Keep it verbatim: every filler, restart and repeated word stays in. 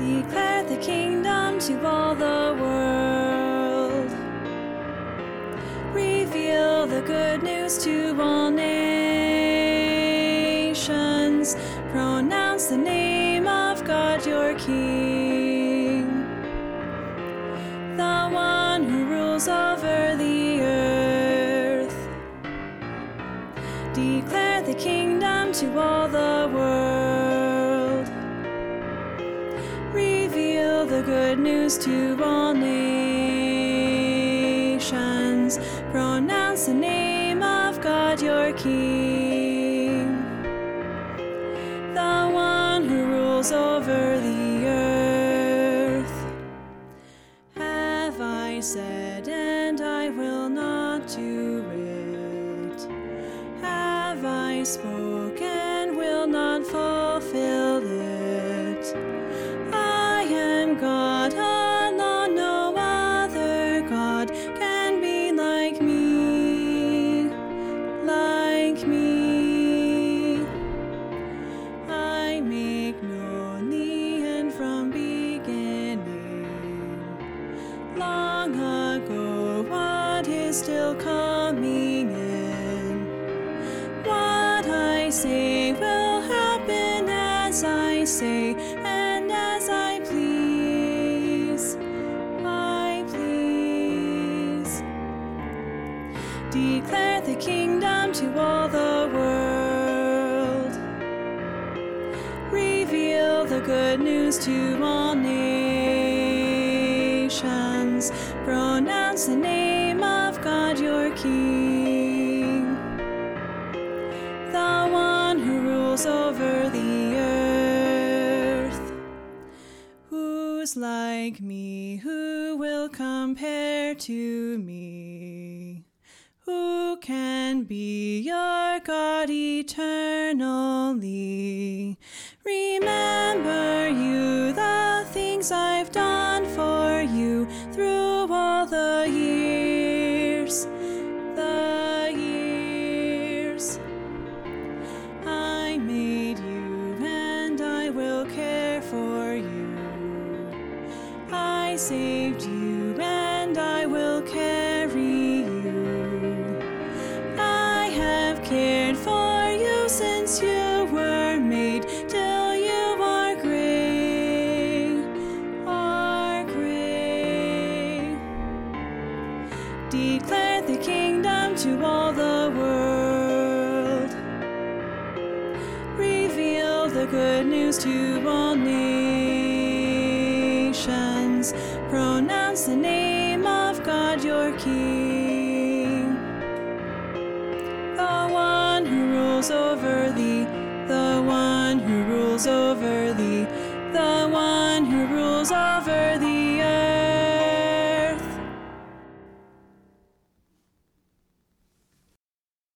Declare the kingdom to all the world. Reveal the good news to all nations. Pronounce the name of God your King, the one who rules over the earth. Declare the kingdom to all the world. Reveal the good news to all nations. Pronounce the name of God your King, the one who rules over the earth. Have I said, and I will not do it? Have I spoken, will not fulfill it? I am God alone, no other God can be like me, like me. I make known the end from beginning. Long ago, what is still coming in? What I say will happen as I say, and as I please, I please. Declare the kingdom to all the world. Reveal the good news to all nations. Pronounce the name of God your King, the one who rules over the earth. Who's like me? Who will compare to me? Who can be your God eternally? Remember you the things I've done for you through all the years, the years. I made you and I will care for you. I saved you and I will carry you. I have cared for you since you were made, till you are gray, are gray. Declare the kingdom to all the world. Reveal the good news to all nations. Pronounce the name of God your King, the one who rules over thee, the one who rules over thee, the one who rules over thee.